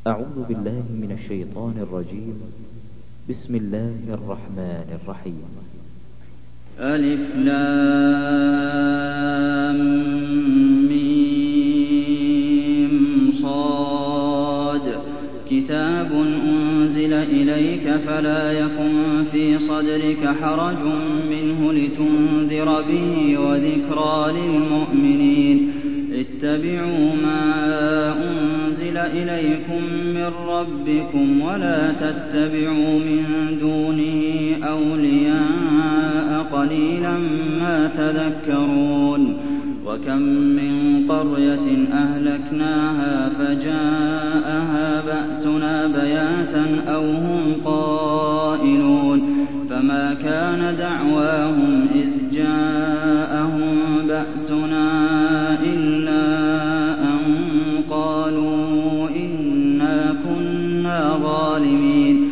أعوذ بالله من الشيطان الرجيم. بسم الله الرحمن الرحيم. ألف لام ميم صاد كتاب أنزل إليك فلا يكن في صدرك حرج منه لتنذر به وذكرى للمؤمنين. اتبعوا ما أنزل إليكم من ربكم ولا تتبعوا من دونه أولياء قليلا ما تذكرون. وكم من قرية أهلكناها فجاءها بأسنا بياتا أو هم قائلون فما كان دعواهم إذ جاءهم بأسنا إلا أن قالوا إنا كنا ظالمين.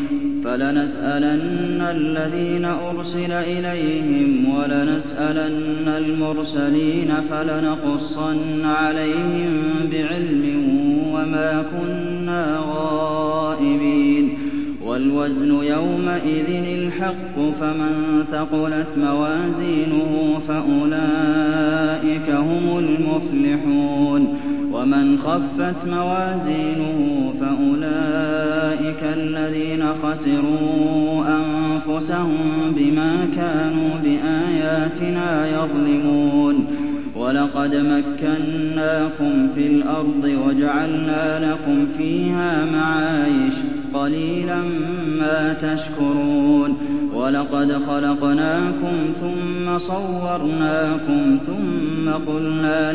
فلنسألن الذين أرسل إليهم ولنسألن المرسلين فلنقصن عليهم بعلم وما كنا غائبين. والوزن يومئذ الحق فمن ثقلت موازينه فأولئك هم المفلحون ومن خفت موازينه فأولئك الذين خسروا أنفسهم بما كانوا بآياتنا يظلمون. ولقد مكناكم في الأرض وجعلنا لكم فيها معايش قليلا ما تشكرون. ولقد خلقناكم ثم صورناكم ثم قلنا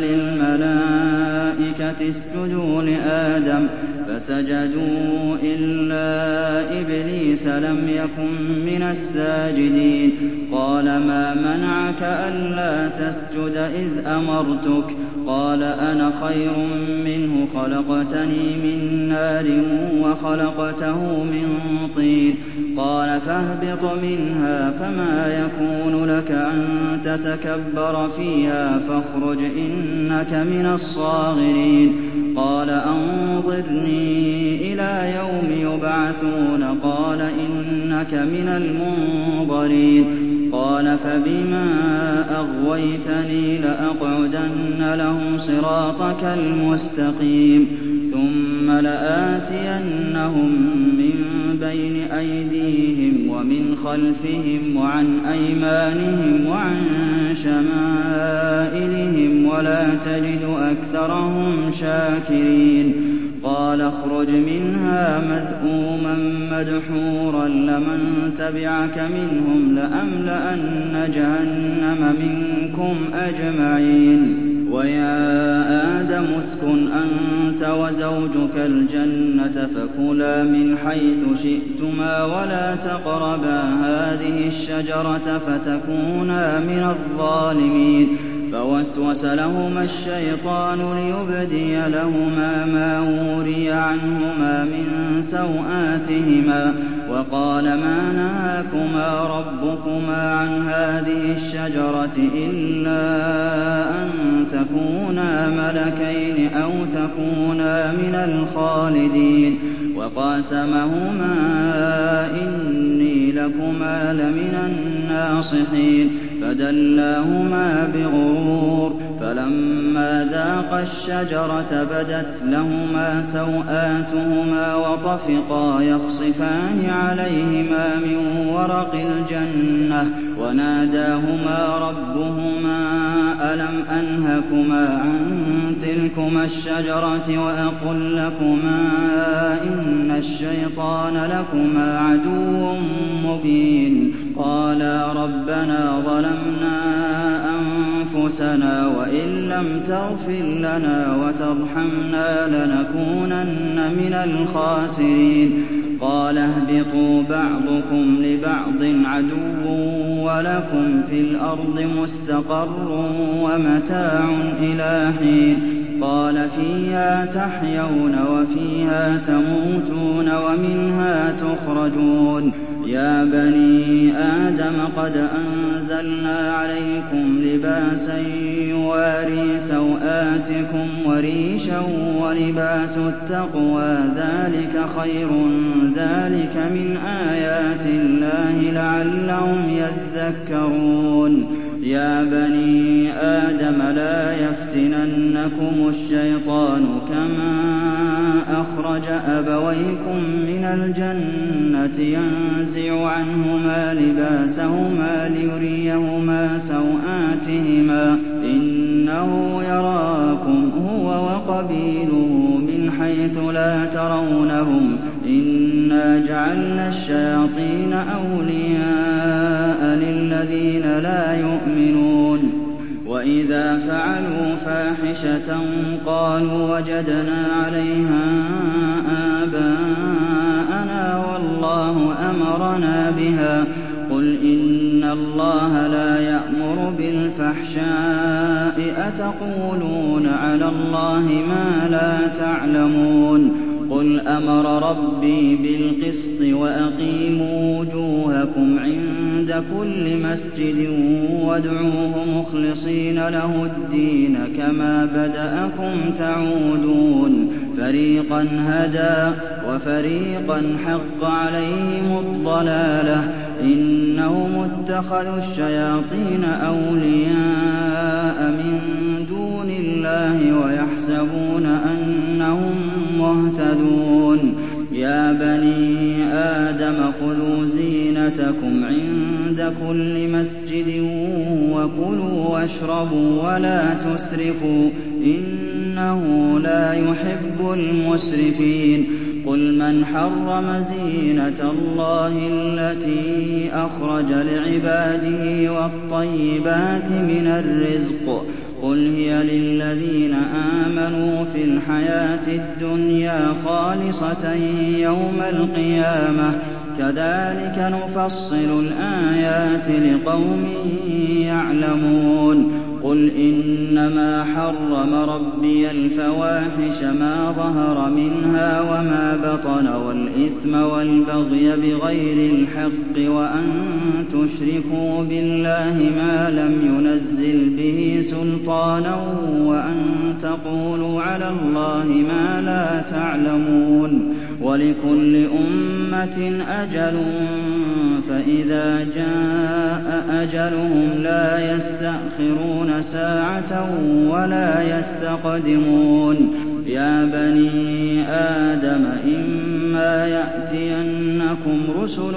للملائكة اسجدوا لآدم فسجدوا إلا إبليس لم يكن من الساجدين. قال ما منعك ألا تسجد إذ أمرتك؟ قال أنا خير منه خلقتني من نار وخلقته من طين. قال فاهبط منها فما يكون لك أن تتكبر فيها فاخرج إنك من الصاغرين. قال أنظرني إلى يوم يبعثون. قال إنك من المنظرين. قال فبما أغويتني لأقعدن لهم صراطك المستقيم ثم لآتينهم من بين أيديهم ومن خلفهم وعن أيمانهم وعن شمائلهم ولا تجد أكثرهم شاكرين. قال اخرج منها مذءوما مدحورا لمن تبعك منهم لأملأن جهنم منكم أجمعين. ويا آدم اسكن أنت وزوجك الجنة فكلا من حيث شئتما ولا تقربا هذه الشجرة فتكونا من الظالمين. فوسوس لهما الشيطان ليبدي لهما ما وري عنهما من سوآتهما وقال ما نهاكما ربكما عن هذه الشجرة إلا أن تكونا ملكين أو تكونا من الخالدين. وقاسمهما إني لكما لمن الناصحين فدلاهما بغرور. فلما ذاقا الشجرة بدت لهما سوآتهما وطفقا يخصفان عليهما من ورق الجنة وناداهما ربهما ألم أنهكما عن تلكما الشجرة وأقل لكما إن الشيطان لكما عدو مبين. قالا ربنا ظلمنا أنفسنا وإن لم تغفر لنا وترحمنا لنكونن من الخاسرين. قال اهبطوا بعضكم لبعض عدو ولكم في الأرض مستقر ومتاع إلى حين. قال فيها تحيون وفيها تموتون ومنها تخرجون. يا بني آدم قد أنزلنا عليكم لباسا يواري سوآتكم وريشا ولباس التقوى ذلك خير ذلك من آيات الله لعلهم يذكرون يا بني آدم لا يفتننكم الشيطان كما أخرج أبويكم من الجنة ينزع عنهما لباسهما ليريهما سوآتهما إنه يراكم هو وقبيله من حيث لا ترونهم إنا جعلنا الشياطين أولياء للذين لا يؤمنون وإذا فعلوا فاحشة قالوا وجدنا عليها آباءنا والله أمرنا بها قل إن الله لا يأمر بالفحشاء أتقولون على الله ما لا تعلمون قل أمر ربي بالقسط وأقيموا وجوهكم عند كل مسجد وادعوه مخلصين له الدين كما بدأكم تعودون فريقا هدى وفريقا حق عليهم الضلالة إنهم اتخذوا الشياطين أولياء من دون الله ويحسبون أنهم مهتدون يا بني آدم خذوا زينتكم عند كل مسجد وكلوا واشربوا ولا تسرفوا إنه لا يحب المسرفين قل من حرم زينة الله التي أخرج لعباده والطيبات من الرزق قل هي للذين آمنوا في الحياة الدنيا خالصة يوم القيامة كذلك نفصل الآيات لقوم يعلمون قل إنما حرم ربي الفواحش ما ظهر منها وما بطن والإثم والبغي بغير الحق وأن تشركوا بالله ما لم ينزل به سلطانا وأن تقولوا على الله ما لا تعلمون ولكل أمة أجل فإذا جاء أجلهم لا يستأخرون ساعة ولا يستقدمون يا بني آدم إما يأتينكم رسل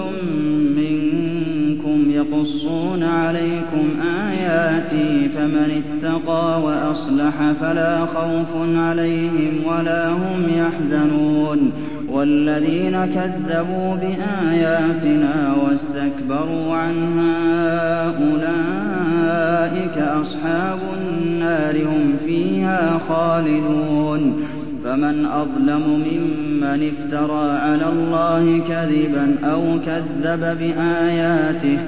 منكم يقصون عليكم آياتي فمن اتقى وأصلح فلا خوف عليهم ولا هم يحزنون والذين كذبوا بآياتنا واستكبروا عنها أولئك أصحاب النار هم فيها خالدون فمن أظلم ممن افترى على الله كذبا أو كذب بآياته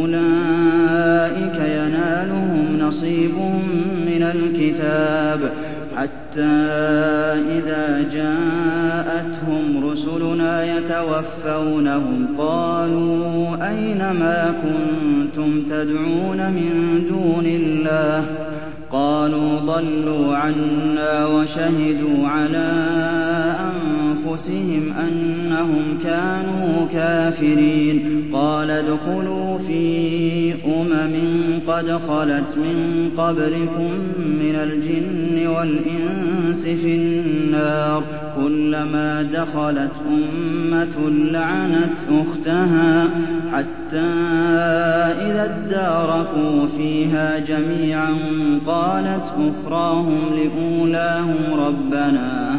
أولئك ينالهم نصيبهم من الكتاب حتى إذا جاءتهم رسلنا يتوفونهم قالوا أين ما كنتم تدعون من دون الله قالوا ضلوا عنا وشهدوا على أنفسهم أنهم كانوا كافرين قال ادخلوا في قد خلت من قبلكم من الجن والإنس في النار كلما دخلت أمة لعنت أختها حتى إذا اداركوا فيها جميعا قالت أخراهم لأولاهم ربنا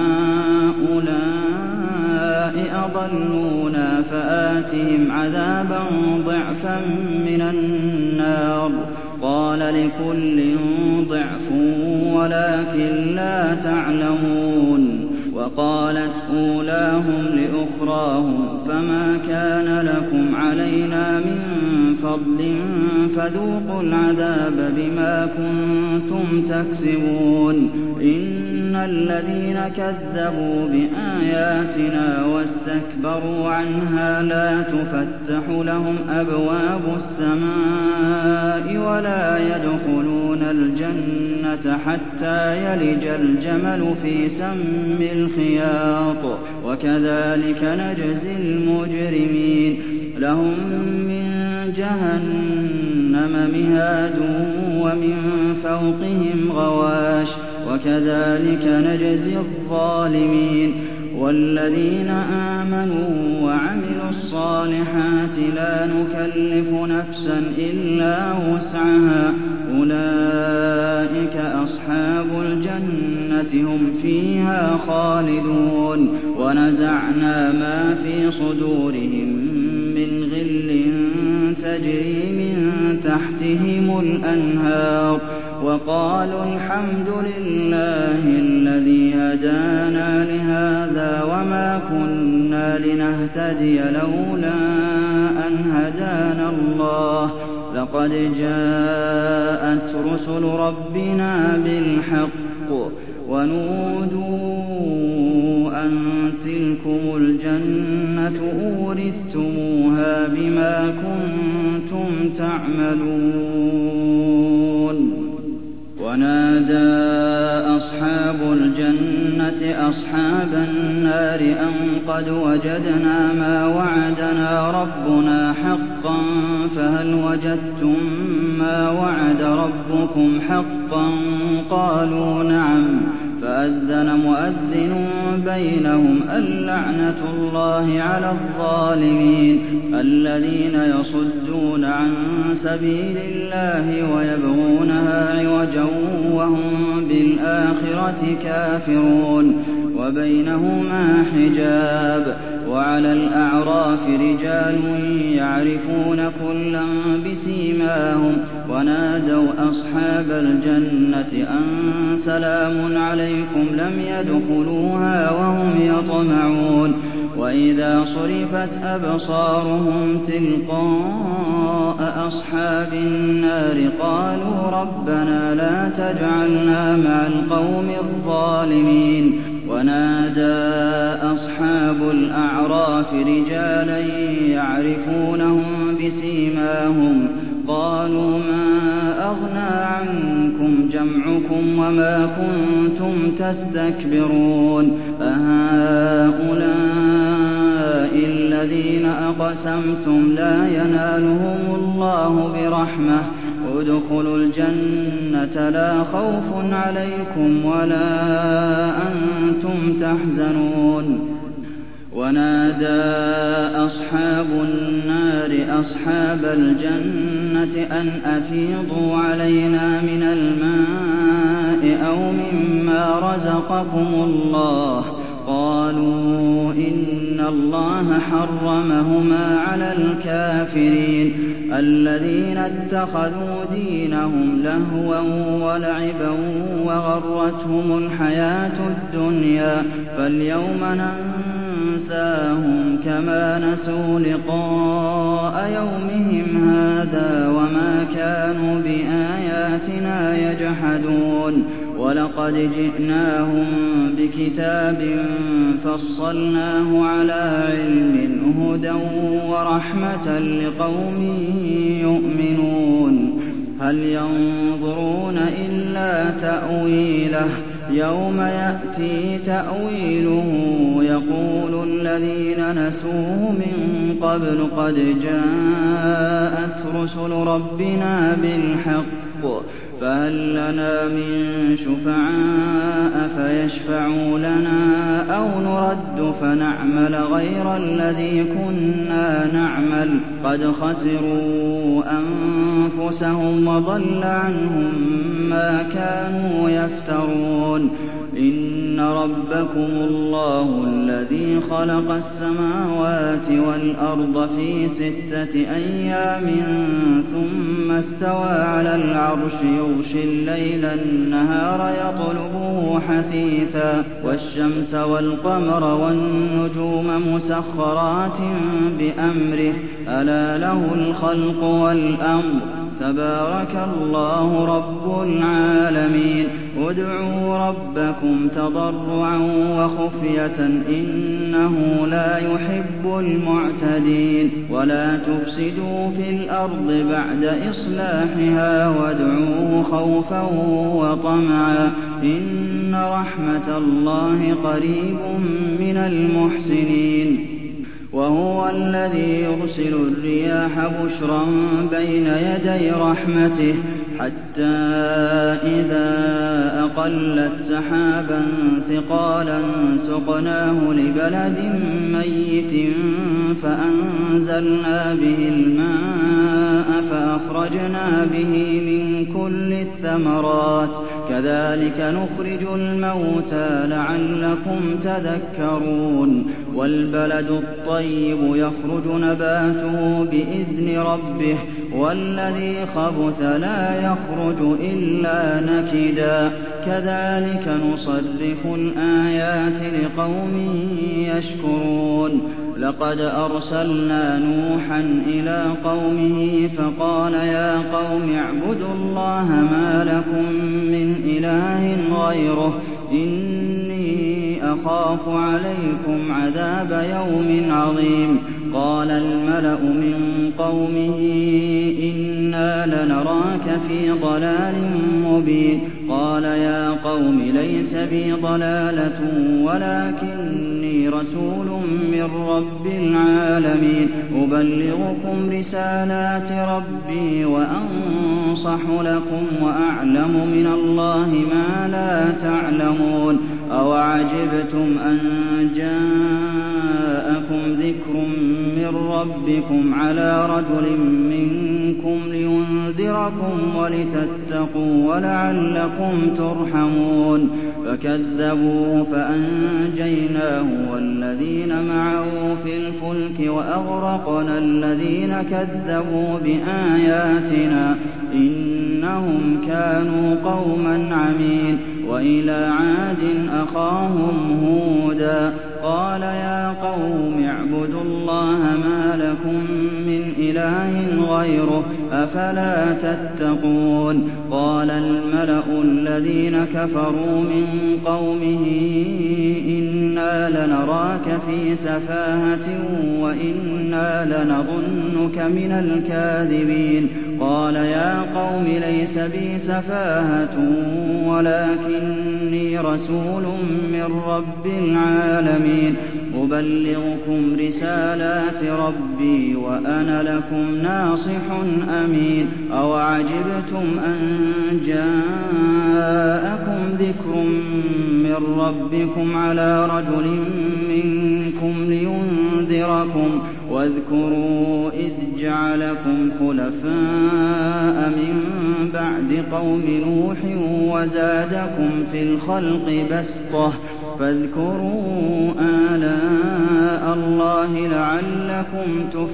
هؤلاء أضلونا فآتهم عذابا ضعفا من النار قال لكل ضعف ولكن لا تعلمون وقالت أولاهم لأخراهم فما كان لكم علينا من فضل فذوقوا العذاب بما كنتم تكسبون إن الذين كذبوا بآياتنا وَاسْتَكْبَرُوا عَنْهَا لَا تُفَتَّحُ لَهُمْ أَبْوَابُ السَّمَاءِ وَلَا يَدْخُلُونَ الْجَنَّةَ حَتَّىٰ يَلِجَ الْجَمَلُ فِي سَمِّ الْخِيَاطِ ۚ وَكَذَٰلِكَ نَجْزِي الْمُجْرِمِينَ لَهُم مِّن جَهَنَّمَ مِهَادٌ وَمِن فَوْقِهِمْ غَوَاشٍ ۚ وَكَذَٰلِكَ نَجْزِي الظَّالِمِينَ وَالَّذِينَ آمَنُوا وَعَمِلُوا الصَّالِحَاتِ لَا نُكَلِّفُ نَفْسًا إِلَّا وُسْعَهَا أُولَٰئِكَ أَصْحَابُ الْجَنَّةِ هُمْ فِيهَا خَالِدُونَ وَنَزَعْنَا مَا فِي صُدُورِهِم مِّنْ غِلٍّ تَجْرِي مِن تَحْتِهِمُ الْأَنْهَارُ وَقَالُوا الْحَمْدُ لِلَّهِ الَّذِي هَدَانَا لِهَٰذَا وَمَا كُنَّا لِنَهْتَدِيَ لَوْلَا أَنْ هَدَانَا اللَّهُ ۖ لَقَدْ جَاءَتْ رُسُلُ رَبِّنَا بِالْحَقِّ وَنُودُوا أَن تِلْكُمُ الْجَنَّةُ أُورِثْتُمُوهَا بِمَا كُنتُمْ تَعْمَلُونَ وَنَادَىٰ أَصْحَابُ الْجَنَّةِ أَصْحَابَ النَّارِ أَن قَدْ وَجَدْنَا مَا وَعَدَنَا رَبُّنَا حَقًّا فَهَلْ وَجَدتُّم مَّا وَعَدَ رَبُّكُمْ حَقًّا ۖ قَالُوا نَعَمْ ۖ فَأَذَّنَ مُؤَذِّنٌ بَيْنَهُمْ اللَّعْنَةُ اللَّهِ عَلَى الظَّالِمِينَ الَّذِينَ يَصُدُّونَ عَن سَبِيلِ اللَّهِ وَيَبْغُونَهَا عِوَجًا وَهُم بِالْآخِرَةِ كَافِرُونَ وَبَيْنَهُمَا حِجَابٌ وَعَلَى الْأَعْرَافِ رِجَالٌ يَعْرِفُونَ كُلًّا بِسِيمَاهُمْ وَنَادَوْا أَصْحَابَ الْجَنَّةِ أَن سَلَامٌ عَلَيْكُمْ لَمْ يَدْخُلُوهَا وَهُمْ يَطْمَعُونَ وَإِذَا صُرِفَتْ أَبْصَارُهُمْ تِلْقَاءَ أَصْحَابِ النَّارِ قَالُوا رَبَّنَا لَا تَجْعَلْنَا مَعَ الْقَوْمِ الظَّالِمِينَ وَنَادَىٰ أَصْحَابُ الْأَعْرَافِ رِجَالًا يَعْرِفُونَهُم بِسِيمَاهُمْ قَالُوا مَا أَغْنَىٰ عَنكُمْ جَمْعُكُمْ وَمَا كُنتُمْ تَسْتَكْبِرُونَ أَهَٰؤُلَاءِ الَّذِينَ أَقْسَمْتُمْ لَا يَنَالُهُمُ اللَّهُ بِرَحْمَةٍ ادْخُلُوا الْجَنَّةَ لَا خَوْفٌ عَلَيْكُمْ وَلَا أَنتُمْ تَحْزَنُونَ وَنَادَىٰ أَصْحَابُ النَّارِ أَصْحَابَ الْجَنَّةِ أَنْ أَفِيضُوا عَلَيْنَا مِنَ الْمَاءِ أَوْ مِمَّا رَزَقَكُمُ اللَّهُ ۚ قَالُوا إِنَّ اللَّهَ حَرَّمَهُمَا عَلَى الْكَافِرِينَ الَّذِينَ اتَّخَذُوا دِينَهُمْ لَهْوًا وَلَعِبًا وَغَرَّتْهُمُ الْحَيَاةُ الدُّنْيَا فَالْيَوْمَ نَنسَاهُمْ كَمَا نَسُوا لِقَاءَ يَوْمِهِمْ هَٰذَا وَمَا كَانُوا بِآيَاتِنَا يَجْحَدُونَ وَلَقَدْ جِئْنَاهُم بِكِتَابٍ فَصَّلْنَاهُ عَلَىٰ عِلْمٍ هُدًى وَرَحْمَةً لِّقَوْمٍ يُؤْمِنُونَ هَلْ يَنظُرُونَ إِلَّا تَأْوِيلَهُ ۚ يَوْمَ يَأْتِي تَأْوِيلُهُ يَقُولُ الَّذِينَ نَسُوهُ مِن قَبْلُ قَدْ جَاءَتْ رُسُلُ رَبِّنَا بِالْحَقِّ فَهَل لَّنَا مِن شُفَعَاءَ فَيَشْفَعُوا لَنَا أَوْ نُرَدُّ فَنَعْمَلَ غَيْرَ الَّذِي كُنَّا نَعْمَلُ ۚ قَدْ خَسِرُوا أَنفُسَهُمْ وَضَلَّ عَنْهُم مَّا كَانُوا يَفْتَرُونَ إِنَّ رَبَّكُمُ اللَّهُ الَّذِي خَلَقَ السَّمَاوَاتِ وَالْأَرْضَ فِي 6 أيام ثُمَّ اسْتَوَىٰ عَلَى الْعَرْشِ يُغْشِي اللَّيْلَ النَّهَارَ يَطْلُبُهُ حَثِيثًا وَالشَّمْسَ وَالْقَمَرَ وَالنُّجُومَ مُسَخَّرَاتٍ بِأَمْرِهِ ۗ أَلَا لَهُ الْخَلْقُ وَالْأَمْرُ ۗ تبارك الله رب العالمين ادعوا ربكم تضرعا وخفية إنه لا يحب المعتدين ولا تفسدوا في الأرض بعد إصلاحها وادعوه خوفا وطمعا إن رحمة الله قريب من المحسنين وهو الذي يرسل الرياح بشرا بين يدي رحمته حتى إذا أقلت سحابا ثقالا سقناه لبلد ميت فأنزلنا به الماء فأخرجنا به من كل الثمرات كذلك نخرج الموتى لعلكم تذكرون والبلد الطيب يخرج نباته بإذن ربه والذي خبث لا يخرج إلا نكدا كذلك نصرف الآيات لقوم يشكرون لقد أرسلنا نوحا إلى قومه فقال يا قوم اعبدوا الله ما لكم من إله غيره إني أخاف عليكم عذاب يوم عظيم قال الملأ من قومه إنا لنراك في ضلال مبين قال يا قوم ليس بي ضلالة ولكني رسول من رب العالمين أبلغكم رسالات ربي وأنصح لكم وأعلم من الله ما لا تعلمون أوعجبتم أن جاءكم ذكر من ربكم على رجل منكم لينذركم ولتتقوا ولعلكم ترحمون فكذبوه فأنجيناه والذين معه في الفلك وأغرقنا الذين كذبوا بآياتنا إنهم كانوا قوما عمين وإلى عاد أخاهم هودا قال يا قوم اعبدوا الله ما لكم من إله غيره أفلا تتقون قال الملأ الذين كفروا من قومه إنا لنراك في سفاهة وإنا لنظنك من الكاذبين قال يا قوم ليس بي سفاهة ولكني رسول من رب العالمين أبلغكم رسالات ربي وأنا لكم ناصح أمين أوعجبتم أن جاءكم ذكر من ربكم على رجل منكم لينذركم واذكروا إذ جعلكم خلفاء من بعد قوم نوح وزادكم في الخلق بسطة فاذكروا آلاء الله لعلكم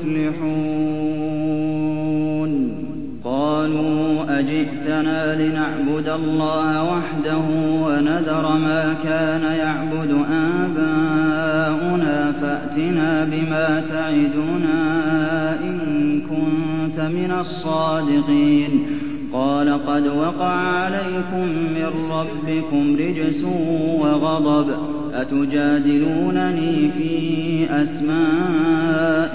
تفلحون قالوا أجئتنا لنعبد الله وحده ونذر ما كان يعبد آباؤنا فأتنا بما تعدنا إن كنت من الصادقين قال قد وقع عليكم من ربكم رجس وغضب أتجادلونني في أسماء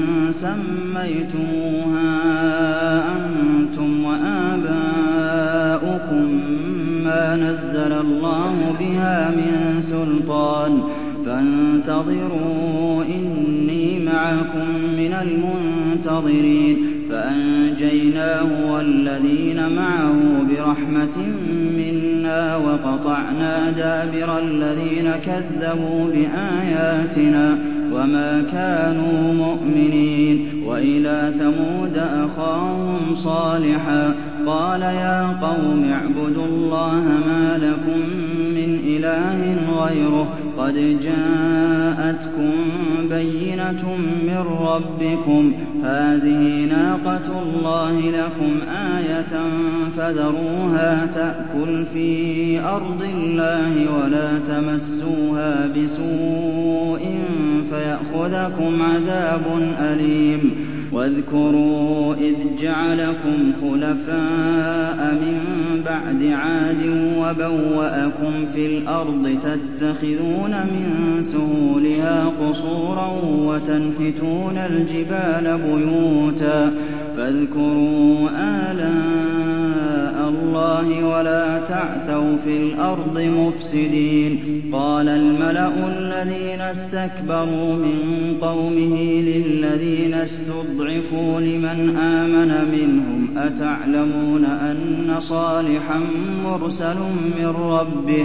سميتموها أنتم وآباؤكم ما نزل الله بها من سلطان فانتظروا إني معكم من المنتظرين فأنجيناه والذين معه برحمة منا وقطعنا دابر الذين كذبوا بآياتنا وما كانوا مؤمنين وإلى ثمود أخاهم صالحا قال يا قوم اعبدوا الله ما لكم من إله غيره قد جاءتكم بينة من ربكم هذه ناقة الله لكم آية فذروها تأكل في أرض الله ولا تمسوها بسوء فيأخذكم عذاب أليم واذكروا إذ جعلكم خلفاء من بعد عاد وبوأكم في الأرض تتخذون من سهولها قصورا وتنحتون الجبال بيوتا فاذكروا آلاء الله ولا تعثوا في الأرض مفسدين قال الملأ الذين استكبروا من قومه للذين استضعفوا لمن آمن منهم أتعلمون أن صالحا مرسل من ربه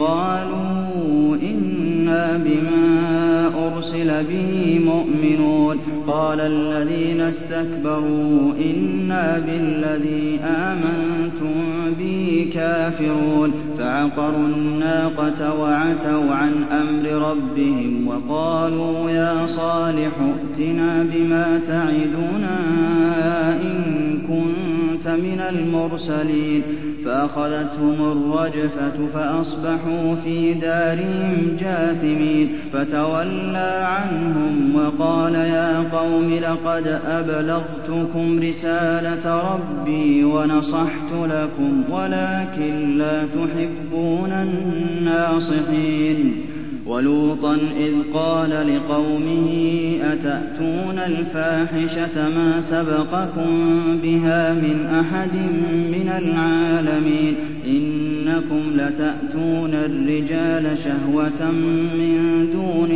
قالوا إنا بما أرسل به مؤمنون قال الذين استكبروا إنا بالذي آمنتم به كافرون فعقروا الناقة وعتوا عن أمر ربهم وقالوا يا صالح ائتنا بما تعدنا إن كنت من المرسلين فأخذتهم الرجفة فأصبحوا في دارهم جاثمين فتولى عنهم وقال يا قوم لقد أبلغتكم رسالة ربي ونصحت لكم ولكن لا تحبون الناصحين ولوطا إذ قال لقومه أتأتون الفاحشة ما سبقكم بها من أحد من العالمين إنكم لتأتون الرجال شهوة من دون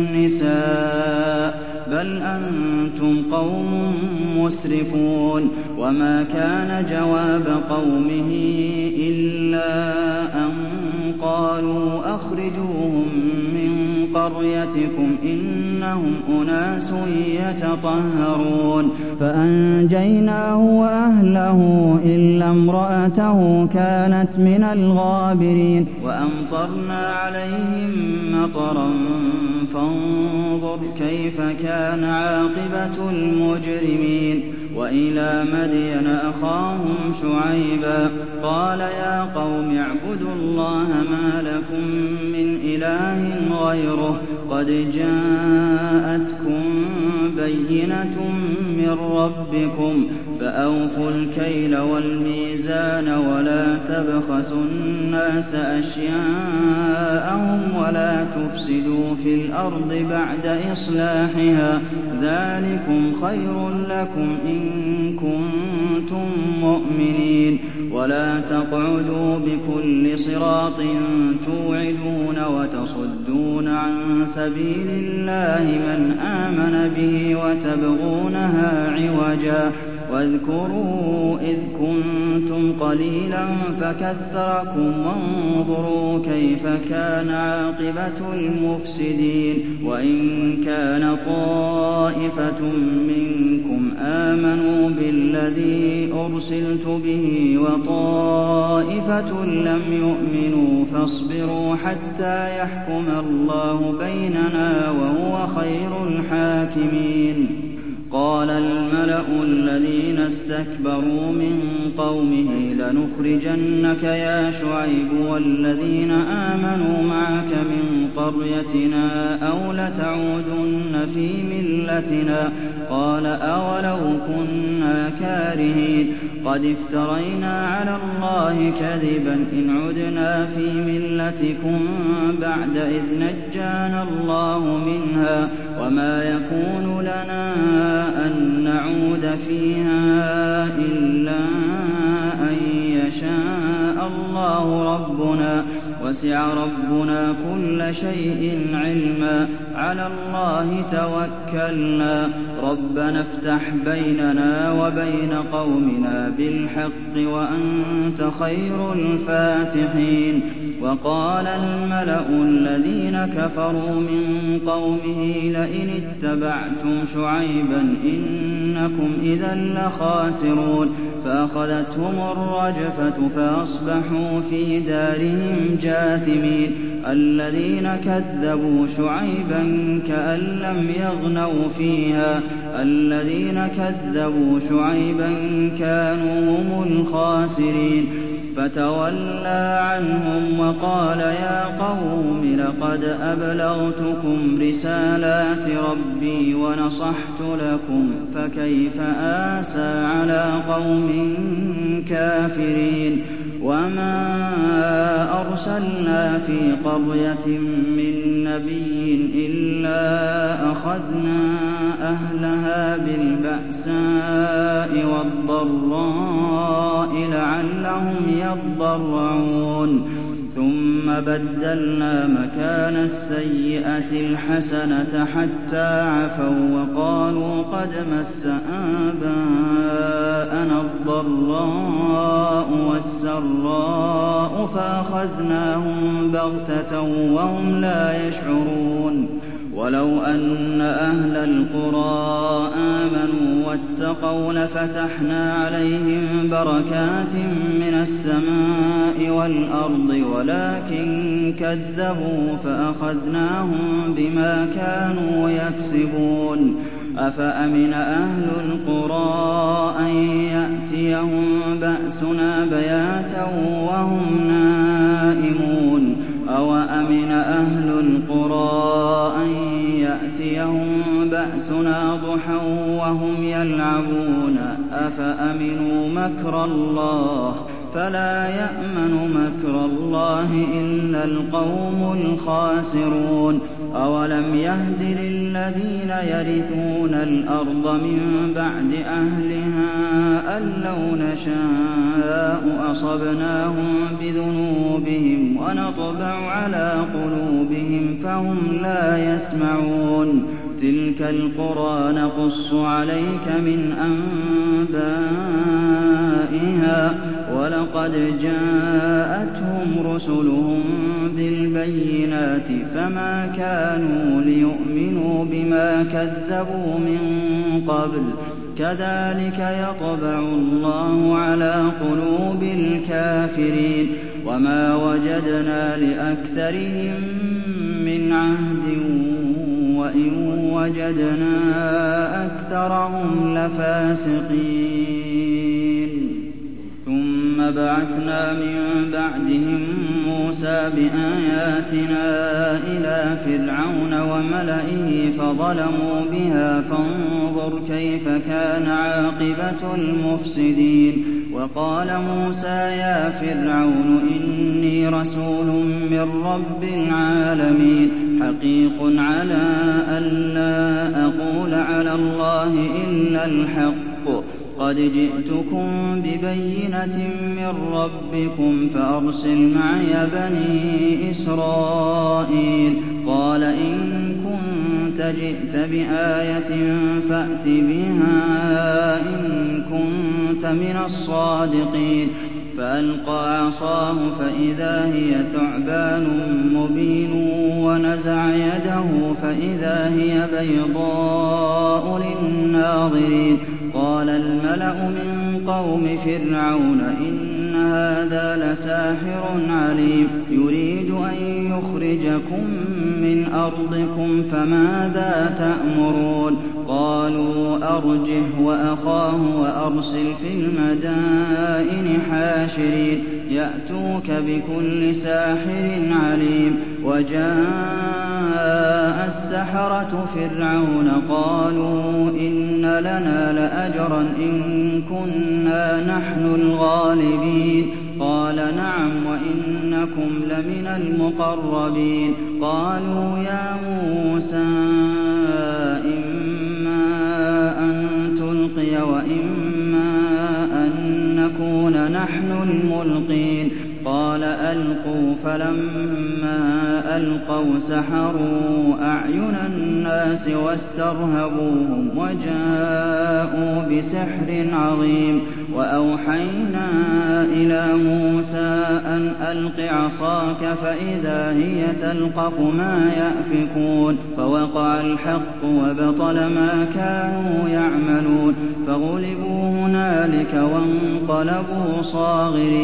النساء بل أنتم قوم مسرفون وما كان جواب قومه إلا أن قالوا أخرجوهم من قريتكم إنهم أناس يتطهرون فأنجيناه وأهله إلا امرأته كانت من الغابرين وأمطرنا عليهم مطرا فانظر كيف كان عاقبة المجرمين وإلى مدين أخاهم شعيبا قال يا قوم اعبدوا الله ما لكم من إله غيره قد جاءتكم بينة من ربكم فأوفوا الكيل والميزان ولا تبخسوا الناس أشياءهم ولا تفسدوا في الأرض بعد إصلاحها ذلكم خير لكم إن كنتم مؤمنين ولا تقعدوا بكل صراط توعدون وتصدون عن سبيل الله من آمن به وتبغونها عوجا واذكروا إذ كنتم قليلا فكثركم وانظروا كيف كان عاقبة المفسدين وإن كان طائفة منكم آمنوا بالذي أرسلت به وطائفة لم يؤمنوا فاصبروا حتى يحكم الله بيننا وهو خير الحاكمين قال الملأ الذين استكبروا من قومه لنخرجنك يا شعيب والذين آمنوا معك من قريتنا أو لتعودن في ملتنا قال أولو كنا كارهين قد افترينا على الله كذبا إن عدنا في ملتكم بعد إذ نجانا الله منها وما يكون لنا أن نعود فيها إلا أن يشاء الله ربنا وسع ربنا كل شيء علما على الله توكلنا ربنا افتح بيننا وبين قومنا بالحق وأنت خير الفاتحين وقال الملأ الذين كفروا من قومه لئن اتبعتم شعيبا إنكم إذا لخاسرون فأخذتهم الرجفة فأصبحوا في دارهم جاثمين الذين كذبوا شعيبا كأن لم يغنوا فيها الذين كذبوا شعيبا كانوا هم الخاسرين فَتَوَلَّىٰ عَنْهُمْ وَقَالَ يَا قَوْمِ لَقَدْ أَبْلَغْتُكُمْ رِسَالَاتِ رَبِّي وَنَصَحْتُ لَكُمْ فَكَيْفَ آسَىٰ عَلَىٰ قَوْمٍ كَافِرِينَ وَمَا أَرْسَلْنَا فِي قَرْيَةٍ مِّن نَّبِيٍّ إِلَّا أَخَذْنَا أَهْلَهَا بِالْبَأْسَاءِ وَالضَّرَّاءِ لَعَلَّهُمْ يَضَّرَّعُونَ ثُمَّ بَدَّلْنَا مَكَانَ السَّيِّئَةِ الْحَسَنَةَ حَتَّىٰ عَفَوا وَّقَالُوا قَدْ مَسَّ آبَاءَنَا الضَّرَّاءُ وَالسَّرَّاءُ فَأَخَذْنَاهُم بَغْتَةً وَهُمْ لَا يَشْعُرُونَ وَلَوْ أَنَّ أَهْلَ الْقُرَىٰ آمَنُوا وَاتَّقَوْا لَفَتَحْنَا عَلَيْهِم بَرَكَاتٍ مِّنَ السَّمَاءِ وَالْأَرْضِ وَلَٰكِن كَذَّبُوا فَأَخَذْنَاهُم بِمَا كَانُوا يَكْسِبُونَ أَفَأَمِنَ أَهْلُ الْقُرَىٰ أَن يَأْتِيَهُم بَأْسُنَا بَيَاتًا وَهُمْ نَائِمُونَ أَوَأَمِنَ أَهْلُ الْقُرَىٰ أَن يَأْتِيَهُم بَأْسُنَا ضُحًى وَهُمْ يَلْعَبُونَ أَفَأَمِنُوا مَكْرَ اللَّهِ فَلَا يَأْمَنُ مَكْرَ اللَّهِ إِلَّا الْقَوْمُ الْخَاسِرُونَ أَوَلَمْ يَهْدِ لِلَّذِينَ يَرِثُونَ الْأَرْضَ مِن بَعْدِ أَهْلِهَا أَن لَّوْ نَشَاءُ أَصَبْنَاهُم بِذُنُوبِهِمْ وَنَطْبَعُ عَلَىٰ قُلُوبِهِمْ فَهُمْ لَا يَسْمَعُونَ تِلْكَ الْقُرَىٰ نَقُصُّ عَلَيْكَ مِنْ أَنبَائِهَا ۚ وَلَقَدْ جَاءَتْهُمْ رُسُلُهُم بِالْبَيِّنَاتِ فَمَا كَانُوا لِيُؤْمِنُوا بِمَا كَذَّبُوا مِن قَبْلُ ۚ كَذَٰلِكَ يَطْبَعُ اللَّهُ عَلَىٰ قُلُوبِ الْكَافِرِينَ وَمَا وَجَدْنَا لِأَكْثَرِهِم مِّنْ عَهْدٍ وَإِن وَجَدْنَا أَكْثَرَهُمْ لَفَاسِقِينَ ثُمَّ بَعَثْنَا مِن بَعْدِهِم مُّوسَىٰ بِآيَاتِنَا إِلَىٰ فِرْعَوْنَ وَمَلَئِهِ فَظَلَمُوا بِهَا فَانظُرْ كَيْفَ كَانَ عَاقِبَةُ الْمُفْسِدِينَ وَقَالَ مُوسَىٰ يَا فِرْعَوْنُ إِنِّي رَسُولٌ مِّن رَّبِّ الْعَالَمِينَ حَقِيقٌ عَلَىٰ أَلَّا أَقُولَ عَلَى اللَّهِ إِلَّا الْحَقَّ قَدْ جِئْتُكُم بِبَيِّنَةٍ مِّن رَّبِّكُمْ فَأَرْسِلْ مَعِيَ بَنِي إِسْرَائِيلَ قَالَ إِن كُنتَ جِئْتَ بِآيَةٍ فَأْتِ بِهَا إِن كُنتَ مِنَ الصَّادِقِينَ فَأَلْقَىٰ عَصَاهُ فَإِذَا هِيَ ثُعْبَانٌ مُّبِينٌ وَنَزَعَ يَدَهُ فَإِذَا هِيَ بَيْضَاءُ لِلنَّاظِرِينَ قَالَ الْمَلَأُ مِن قَوْمِ فِرْعَوْنَ إِنَّ هَٰذَا لَسَاحِرٌ عَلِيمٌ يُرِيدُ أَن يُخْرِجَكُم مِّنْ أَرْضِكُمْ فَمَاذَا تَأْمُرُونَ قَالُوا أَرْجِهْ وَأَخَاهُ وَأَرْسِلْ فِي الْمَدَائِنِ حَاشِرِينَ يَأْتُوكَ بِكُلِّ سَاحِرٍ عَلِيمٍ وَجَاءَ السَّحَرَةُ فِرْعَوْنَ قَالُوا إِنَّ لَنَا لَأَجْرًا إِن كُنَّا نَحْنُ الْغَالِبِينَ قَالَ نَعَمْ وَإِنَّكُمْ لَمِنَ الْمُقَرَّبِينَ قَالُوا يَا مُوسَىٰ إِمَّا أَن تُلْقِيَ وَإِمَّا أَن نَّكُونَ نَحْنُ الْمُلْقِينَ قَالَ أَلْقُوا فَلَمَّا أَلْقَوْا سَحَرُوا أَعْيُنَ النَّاسِ وَاسْتَرْهَبُوهُمْ وَجَاءُوا بِسِحْرٍ عَظِيمٍ وَأَوْحَيْنَا إِلَىٰ مُوسَىٰ أَنْ أَلْقِ عَصَاكَ فَإِذَا هِيَ تَلْقَفُ مَا يَأْفِكُونَ فَوَقَعَ الْحَقُّ وَبَطَلَ مَا كَانُوا يَعْمَلُونَ فَغُلِبُوا هُنَالِكَ وَانقَلَبُوا صَاغِرِينَ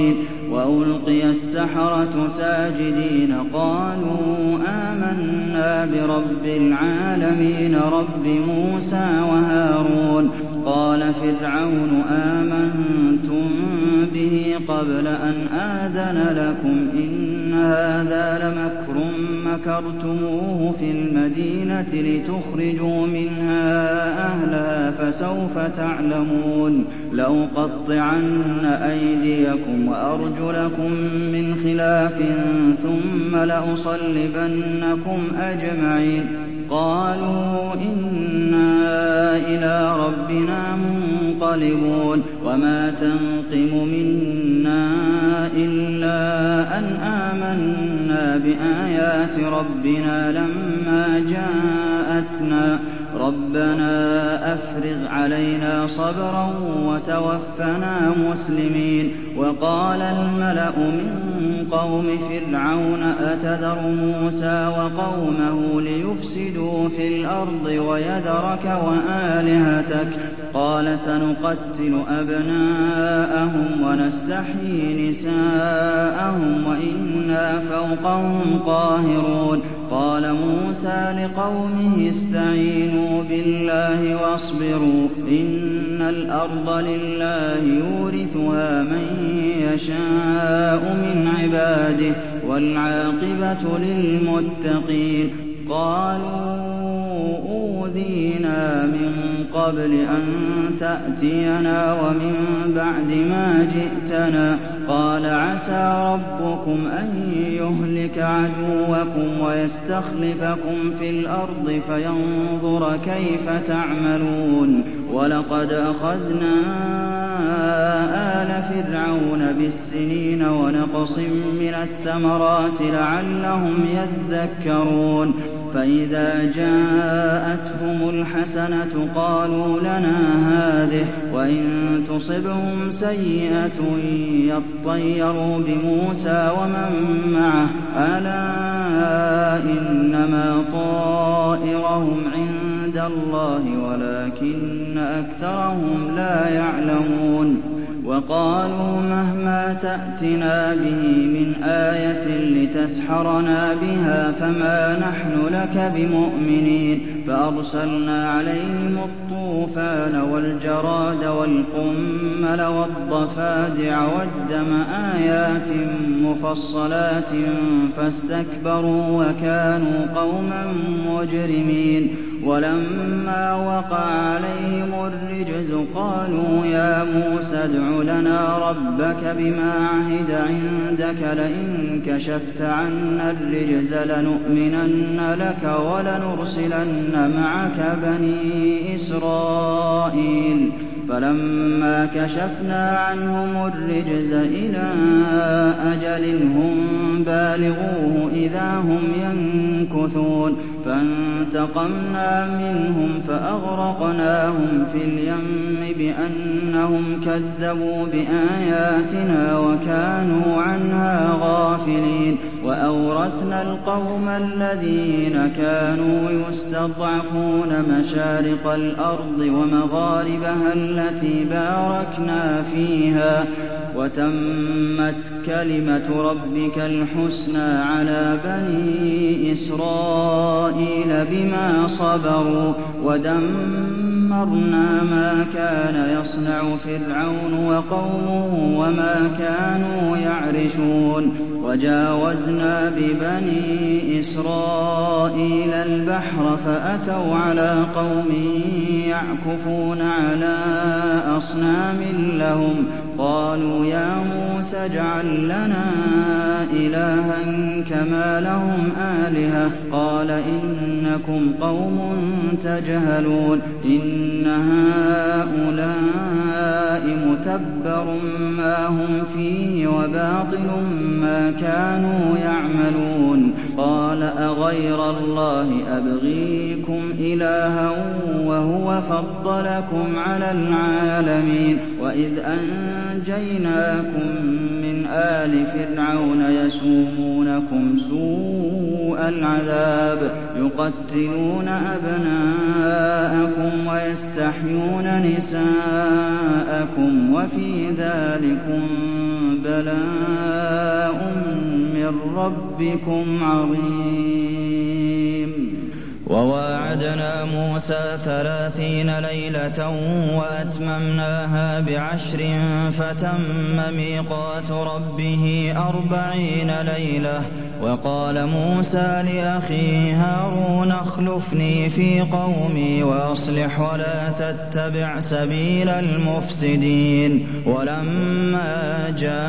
وألقي السحرة ساجدين قالوا آمنا برب العالمين رب موسى وهارون قال فرعون آمنتم به قبل أن آذن لكم إن هذا لمكر مكرتموه في المدينة لتخرجوا منها أهلها فسوف تعلمون لأقطعن أيديكم وأرجلكم من خلاف ثم لأصلبنكم أجمعين قالوا إنا إلى ربنا منقلبون وما تنقم منا إلا أن آمنا بآيات ربنا لما جاءتنا ربنا أفرغ علينا صبرا وتوفنا مسلمين وقال الملأ من قوم فرعون أتذر موسى وقومه ليفسدوا في الأرض ويذرك وآلهتك قال سنقتل أبناءهم ونستحيي نساءهم وإنا فوقهم قاهرون قال موسى لقومه استعينوا بالله واصبروا إن الأرض لله يورثها من يشاء من عباده والعاقبة للمتقين قالوا أوذينا من قبل أن تأتينا ومن بعد ما جئتنا قال عسى ربكم أن يهلك عدوكم ويستخلفكم في الأرض فينظر كيف تعملون ولقد أخذنا آل فرعون بالسنين ونقص من الثمرات لعلهم يذكرون فإذا جاءتهم الحسنة قالوا لنا هذه وإن تصبهم سيئة يطيروا بموسى ومن معه ألا إنما طائرهم عند الله ولكن أكثرهم لا يعلمون وقالوا مهما تأتنا به من آية لتسحرنا بها فما نحن لك بمؤمنين فأرسلنا عليهم الطوفان والجراد والقمل والضفادع والدم آيات مفصلات فاستكبروا وكانوا قوما مجرمين ولما وقع عليهم الرجز قالوا يا موسى ادع لنا ربك بما عهد عندك لئن كشفت عنا الرجز لنؤمنن لك ولنرسلن معك بني إسرائيل فلما كشفنا عنهم الرجز إلى أجل هم بالغوه إذا هم ينكثون فانتقمنا منهم فأغرقناهم في اليم بأنهم كذبوا بآياتنا وكانوا عنها غافلين وأورثنا القوم الذين كانوا يستضعفون مشارق الأرض ومغاربها التي باركنا فيها وتمت كلمة ربك الحسنى على بني إسرائيل بما صبروا ودمرنا ما كان يصنع فرعون وقومه وما كانوا يعرشون وجاوزنا ببني إسرائيل البحر فأتوا على قوم يعكفون على أصنام لهم قالوا يا موسى اجعل لنا إلها كما لهم آلهة قال إنكم قوم تجهلون إن هؤلاء متبر ما هم فيه وباطل ما كانوا يعملون قال أغير الله أبغيكم إلها وهو فضلكم على العالمين وإذ أنجيناكم من آل فرعون يسومونكم سوء العذاب يقتلون أبناءكم ويستحيون نساءكم وفي ذلكم بلاء من ربكم عظيم وواعدنا موسى 30 ليلة وأتممناها ب10 فتم ميقات ربه 40 ليلة وقال موسى لأخيه هارون اخلفني في قومي وأصلح ولا تتبع سبيل المفسدين ولما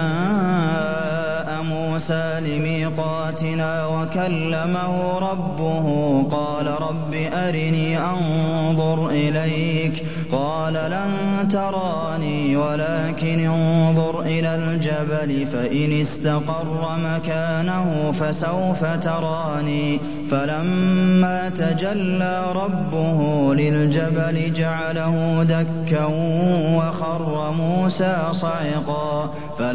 جاء موسى لميقاتنا وكلمه ربه قال رب أرني أنظر إليك قال لن تراني ولكن انظر إلى الجبل فإن استقر مكانه فسوف تراني فلما تجلى ربه للجبل جعله دكا وخر موسى صعقا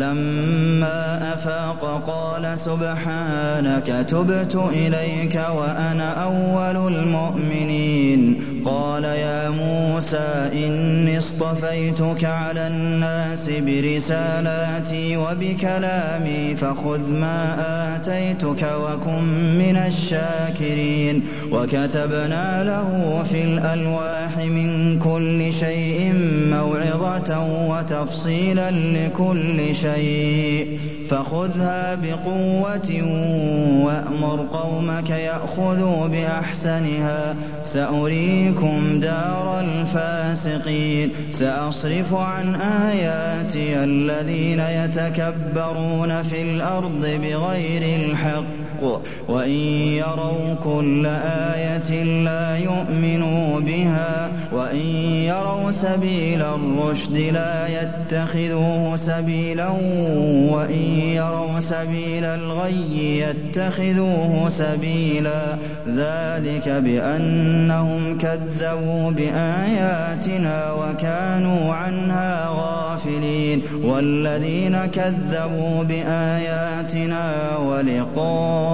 فلما أفاق قال سبحانك تبت إليك وأنا أول المؤمنين قال يا موسى إني اصطفيتك على الناس برسالاتي وبكلامي فخذ ما آتيتك وكن من الشاكرين وكتبنا له في الألواح من كل شيء موعظة وتفصيلا لكل شيء فخذها بقوة وأمر قومك يأخذوا بأحسنها سأريكم دار الفاسقين سأصرف عن آياتي الذين يتكبرون في الأرض بغير الحق وإن يروا كل آية لا يؤمنوا بها وإن يروا سبيل الرشد لا يتخذوه سبيلا وإن يروا سبيل الغي يتخذوه سبيلا ذلك بأنهم كذبوا بآياتنا وكانوا عنها غافلين والذين كذبوا بآياتنا ولقاء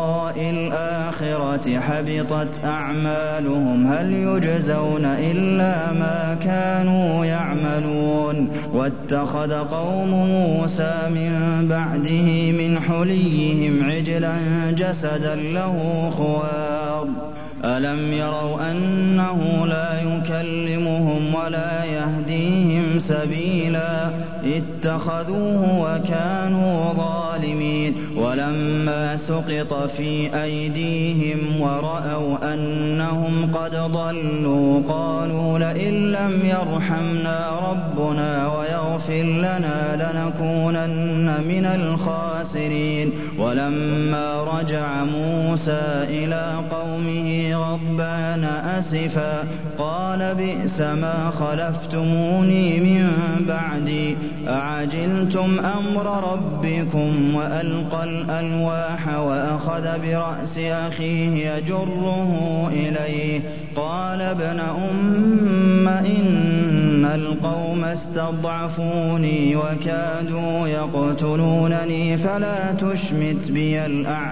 الآخرة حبطت أعمالهم هل يجزون إلا ما كانوا يعملون واتخذ قوم موسى من بعده من حليهم عجلا جسدا له خوار ألم يروا أنه لا يكلمهم ولا يهديهم سبيلا اتخذوه وكانوا ظالمين ولما سقط في أيديهم ورأوا أنهم قد ضلوا قالوا لئن لم يرحمنا ربنا ويغفر لنا لنكونن من الخاسرين ولما رجع موسى إلى قومه غضبان أسفا قال بئس ما خلفتموني من بعدي أعجلتم أمر ربكم وألقى الألواح وأخذ برأس أخيه يجره إليه قال ابن أم إن القوم استضعفوني وكادوا يقتلونني فلا تشمت بي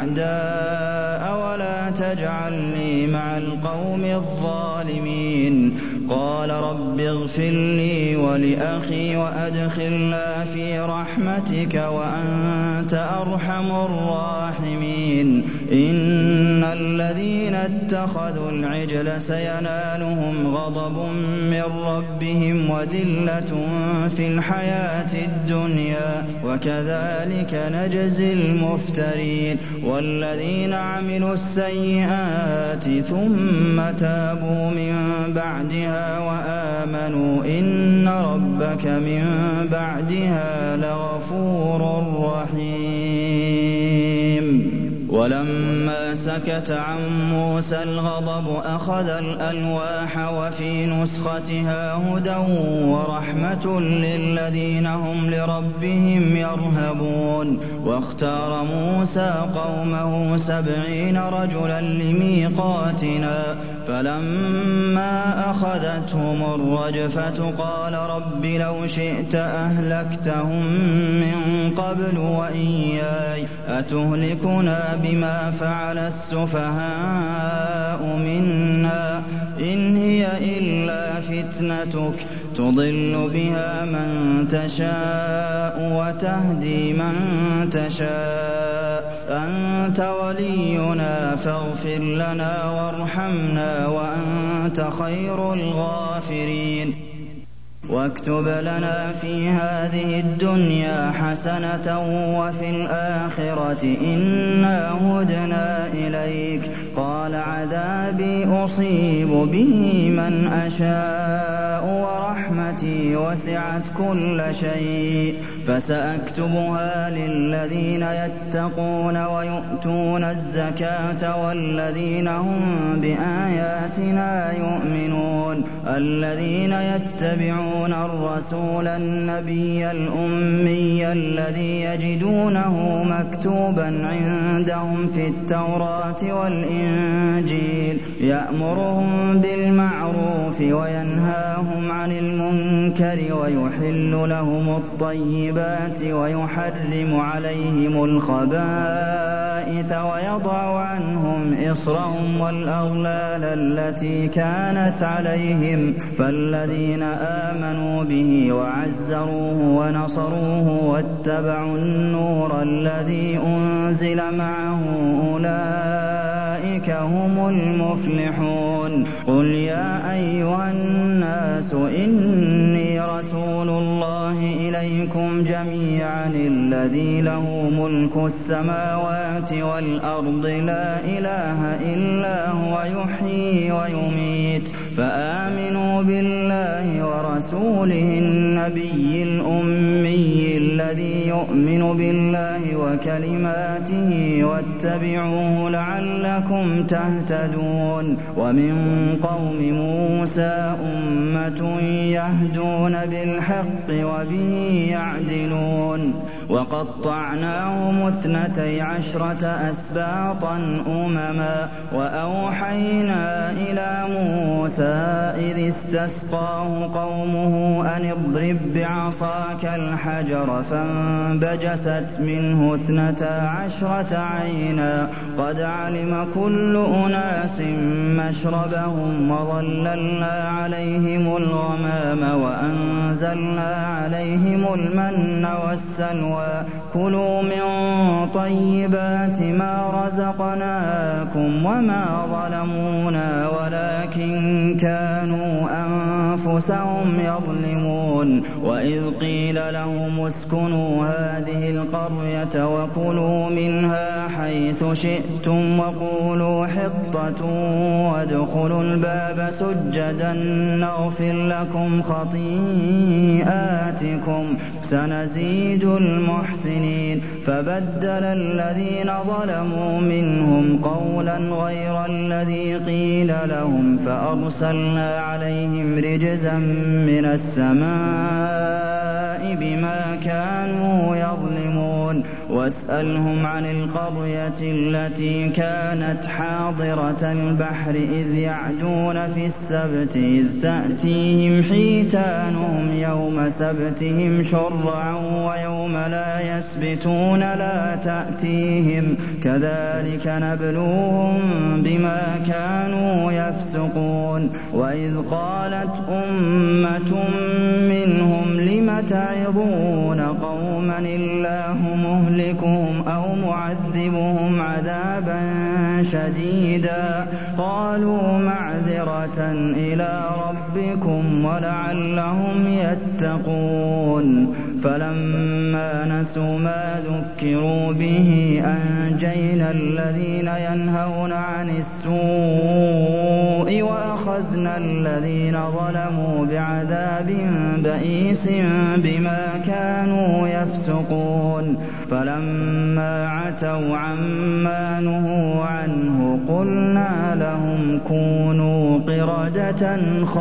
الأعداء ولا تجعلني مع القوم الظالمين قال رب اغفر لي ولأخي وأدخلنا في رحمتك وأنت أرحم الراحمين إن الذين اتخذوا العجل سينالهم غضب من ربهم وذلة في الحياة الدنيا وكذلك نجزي المفترين والذين عملوا السيئات ثم تابوا من بعدها وآمنوا إن ربك من بعدها لغفور رحيم ولما سكت عن موسى الغضب أخذ الألواح وفي نسختها هدى ورحمة للذين هم لربهم يرهبون واختار موسى قومه 70 رجلا لميقاتنا فلما أخذتهم الرجفة قال رب لو شئت أهلكتهم من قبل وإياي أتهلكنا بما فعل السفهاء منا إن هي إلا فتنتك تضل بها من تشاء وتهدي من تشاء أنت ولينا فاغفر لنا وارحمنا وأنت خير الغافرين واكتب لنا في هذه الدنيا حسنة وفي الآخرة إنا هدنا إليك قال عذابي أصيب به من أشاء ورحمتي وسعت كل شيء فسأكتبها للذين يتقون ويؤتون الزكاة والذين هم بآياتنا يؤمنون الذين يتبعون الرسول النبي الأمي الذي يجدونه مكتوبا عندهم في التوراة والإنجيل يأمرهم بالمعروف وينهاهم عن المنكر ويحل لهم الطيبات ويحرم عليهم الخبائث ويضع عنهم إصرهم والأغلال التي كانت عليهم فالذين آمنوا به وعزروه ونصروه واتبعوا النور الذي أنزل معه أولئك هم المفلحون قل يا أيها الناس إني رسول الله إليكم جميعا الذي له ملك السماوات والأرض لا إله إلا هو يحيي ويميت فآمنوا بالله ورسوله النبي الأمي الذي يؤمن بالله وكلماته واتبعوه لعلكم تهتدون ومن قوم موسى أمة يهدون بالحق وبه يعدلون وقطعناهم 12 أسباطا أمما وأوحينا إلى موسى إذ استسقاه قومه أن اضرب بعصاك الحجر فانبجست منه 12 عينا قد علم كل أناس مشربهم وظللنا عليهم الغمام وأنزلنا عليهم المن والسلوى كلوا من طيبات ما رزقناكم وما ظلمونا ولكن كانوا أنفسهم يظلمون وإذ قيل لهم اسكنوا هذه القرية وكلوا منها حيث شئتم وقولوا حطة وادخلوا الباب سجدا نغفر لكم خطيئاتكم سنزيد المحسنين فبدل الذين ظلموا منهم قولا غير الذي قيل لهم فأرسلنا عليهم رجزا من السماء بما كانوا يظلمون واسألهم عن القرية التي كانت حاضرة البحر إذ يعدون في السبت إذ تأتيهم حيتانهم يوم سبتهم شرعا ويوم لا يسبتون لا تأتيهم كذلك نبلوهم بما كانوا يفسقون وإذ قالت أمة منهم لم تعظون قوما الله مهلكهم أو معذبهم عذابا شديدا قالوا معذرة إلى ربكم ولعلهم يتقون فلما نسوا ما ذكروا به أنجينا الذين ينهون عن السوء وأخذنا الذين ظلموا بعذاب بئيس بما كانوا يفسقون فلما عتوا عما نهوا عنه قلنا لهم كونوا قردة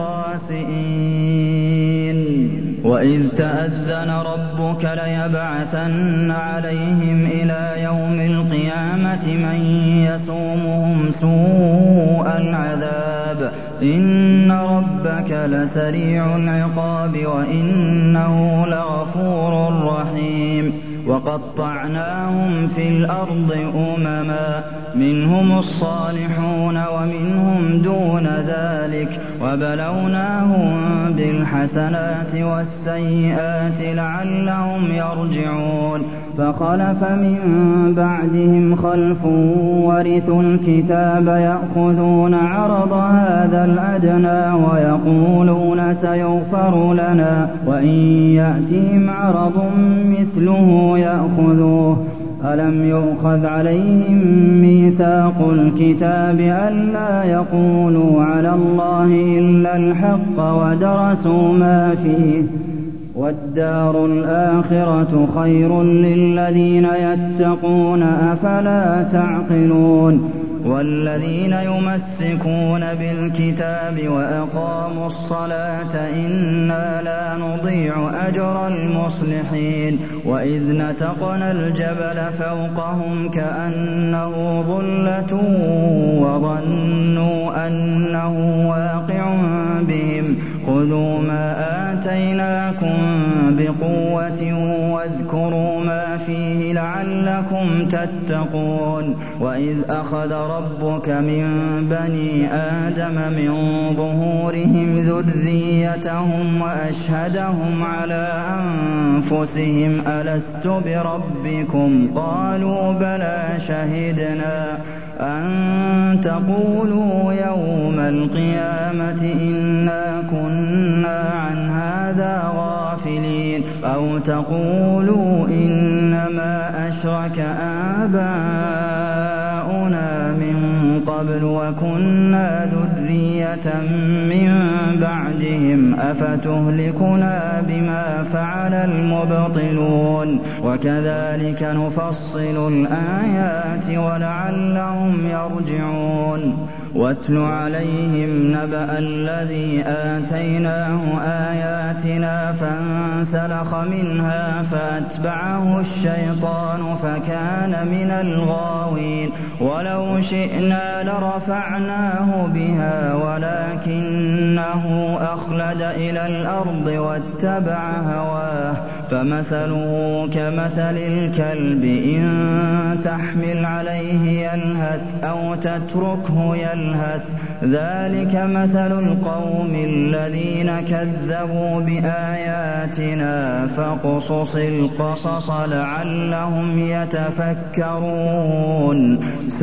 خاسئين وإذ تأذن ربك ليبعثن عليهم إلى يوم القيامة من يسومهم سوء العذاب إن ربك لسريع العقاب وإنه لغفور رحيم وقطعناهم في الأرض أمما منهم الصالحون ومنهم دون ذلك وبلوناهم بالحسنات والسيئات لعلهم يرجعون فخلف من بعدهم خلف ورثوا الكتاب يأخذون عرض هذا الأدنى ويقولون سيغفر لنا وإن يأتهم عرض مثله يأخذوه ألم يؤخذ عليهم ميثاق الكتاب ألا يقولوا على الله إلا الحق ودرسوا ما فيه والدار الآخرة خير للذين يتقون أفلا تعقلون والذين يمسكون بالكتاب وأقاموا الصلاة إنا لا نضيع أجر المصلحين وإذ نتقنا الجبل فوقهم كأنه ظلة وظنوا أنه واقع بهم خذوا ما آتيناكم بقوة واذكروا ما فيه لعلكم تتقون وإذ أخذ ربك من بني آدم من ظهورهم ذريتهم وأشهدهم على أنفسهم ألست بربكم قالوا بلى شهدنا أن تقولوا يوم القيامة إنا كنا عن هذا غافلين أو تقولوا إنما أشرك آباؤنا من قبل وكنا ذرية من بعدهم أفتهلكنا بما فعل المبطلون وكذلك نفصل الآيات ولعلهم يرجعون واتل عليهم نبأ الذي آتيناه آياتنا فانسلخ منها فأتبعه الشيطان فكان من الغاوين ولو شئنا لرفعناه بها ولكنه أخلد إلى الأرض واتبع هواه فمثله كمثل الكلب إن تحمل عليه يلهث أو تتركه يلهث ذلك مثل القوم الذين كذبوا بآياتنا فاقصص القصص لعلهم يتفكرون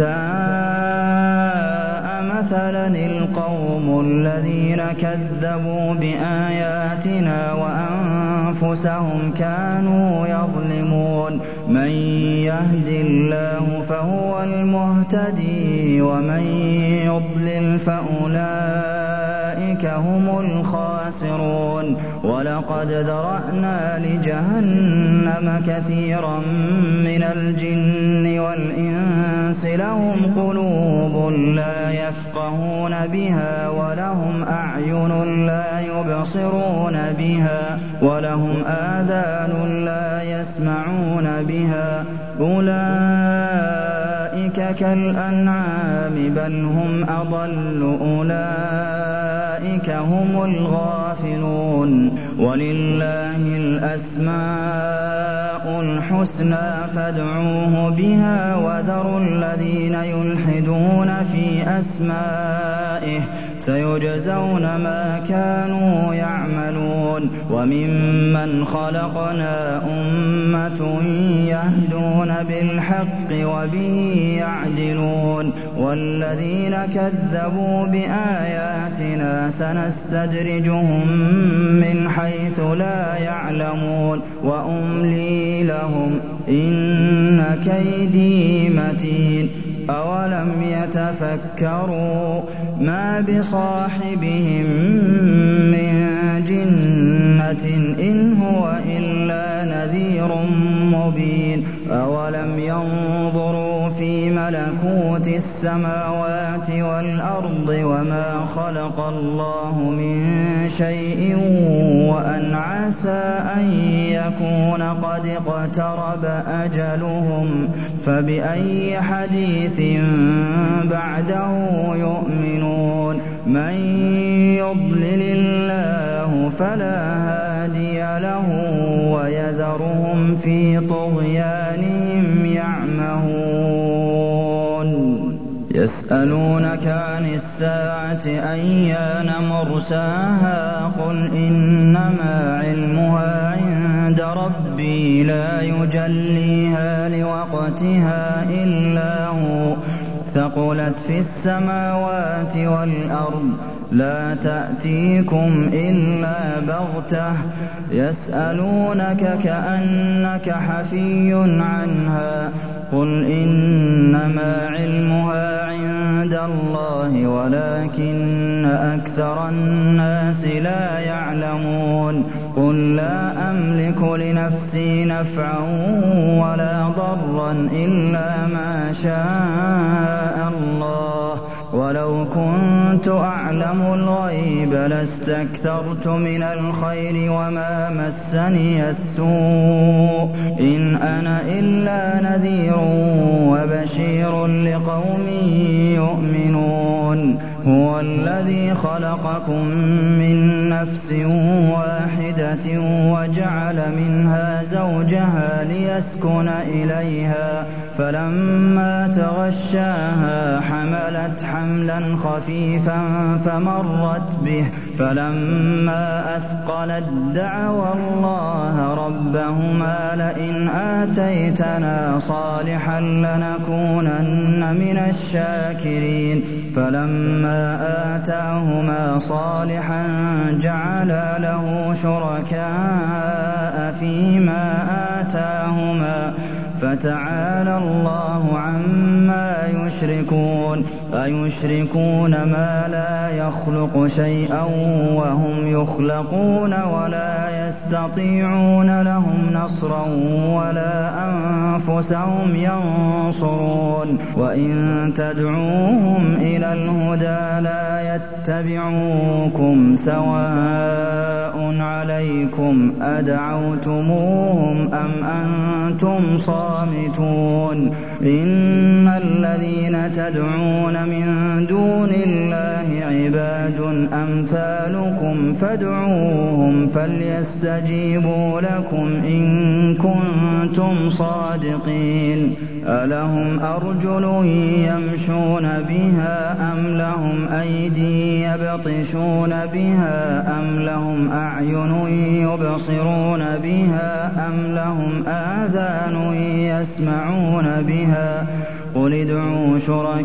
ساء مثلا القوم الذين كذبوا بآياتنا وأنفسهم كانوا يظلمون من يهد الله فهو المهتدي ومن يضلل فأولئك هم الخاسرون ولقد ذرأنا لجهنم كثيرا من الجن والإنس لهم قلوب لا يفقهون بها ولهم أعين لا يبصرون بها ولهم آذان لا يسمعون بها أولئك كالأنعام بل هم أضل أولئك هم الغافلون ولله الأسماء الحسنى فادعوه بها وذروا الذين يلحدون في أسمائه سيجزون ما كانوا يعملون وممن خلقنا أمة يهدون بالحق وبه يعدلون والذين كذبوا بآياتنا سنستدرجهم من حيث لا يعلمون وأملي لهم إن كيدي متين أولم يتفكروا ما بصاحبهم من جنة إن هو إلا نذير مبين أولم ينظروا في ملكوت السماوات والأرض وما خلق الله من شيء وأن عسى أن يكون قد اقترب أجلهم فبأي حديث بعده يؤمنون ومن يضلل الله فلا هادي له ويذرهم في طغيانهم يعمهون يسألونك عن الساعة أيان مرساها قل إنما علمها عند ربي لا يجليها لوقتها إلا هو ثقلت في السماوات والأرض لا تأتيكم إلا بغتة يسألونك كأنك حفي عنها قل إنما علمها عند الله ولكن أكثر الناس لا يعلمون قل لا أملك لنفسي نفعا ولا ضرا إلا ما شاء الله ولو كنت أعلم الغيب لاستكثرت من الخير وما مسني السوء إن أنا إلا نذير وبشير لقوم يؤمنون هو الذي خلقكم من نفس واحدة وجعل منها زوجها ليسكن إليها فلما تغشاها حملت حملا خفيفا فمرت به فلما أثقلت دعوا الله ربهما لئن آتيتنا صالحا لنكونن من الشاكرين فلما آتاهما صالحا جعلا له شركاء فيما آتاهما فتعالى الله عما يشركون أيشركون ما لا يخلق شيئا وهم يخلقون ولا يستطيعون لهم نصرا ولا أنفسهم ينصرون وإن تدعوهم إلى الهدى لا يتبعوكم سواء عليكم أدعوتموهم أم أنتم صامتون إن الذين تدعون من دون الله عباد أمثالكم فادعوهم فليستجيبوا لكم إن كنتم صادقين ألهم أرجل يمشون بها أم لهم أيدي يبطشون بها أم لهم أعين يبصرون بها أم لهم آذان يسمعون بها قل ادعوا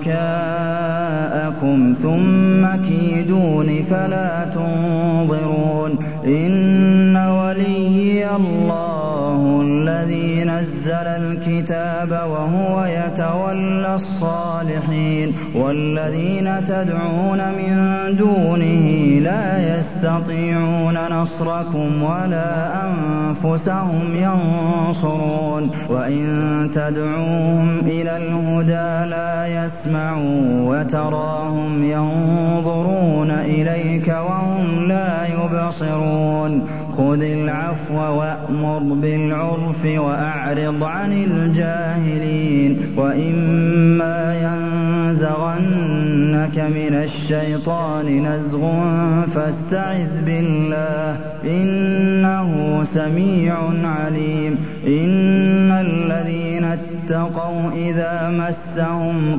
شركاءكم ثم كيدون فلا تنظرون إن وليي الله الذي نزل الكتاب وهو يتولى الصالحين والذين تدعون من دونه لا يستطيعون نصركم ولا أنفسهم ينصرون وإن تدعوهم إلى الهدى لا يسمعوا وتراهم ينظرون إليك وهم لا يبصرون خذ العفو وأمر بالعرف وأعرض عن الجاهلين وإما ينزغنك من الشيطان نزغ فاستعذ بالله إنه سميع عليم إن الذين اتقوا إذا مسهم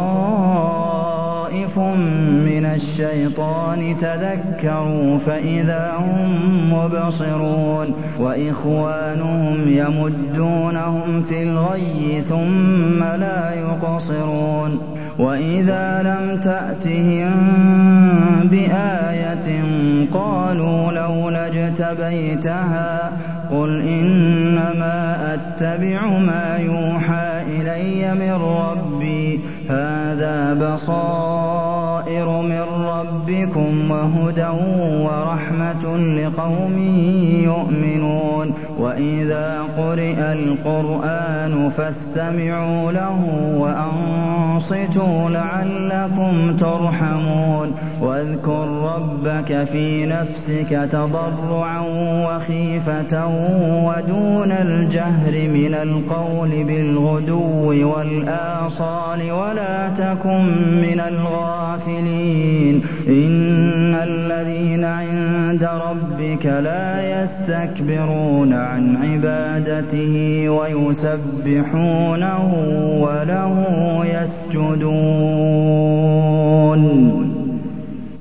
طائف من الشيطان تذكروا فإذا هم مبصرون وإخوانهم يمدونهم في الغي ثم لا يقصرون وإذا لم تأتهم بآية قالوا لولا اجتبيتها قل إنما أتبع ما يوحى إلي من ربي هذا بصائر من ربكم وهدى ورحمة لقوم يؤمنون وإذا قرئ القرآن فاستمعوا له وأنصتوا لعلكم ترحمون واذكر ربك في نفسك تضرعا وخيفة ودون الجهر من القول بالغدو والآصال ولا تكن من الغافلين إن الذين عند ربك لا يستكبرون عن عبادته ويسبحونه وله يسجدون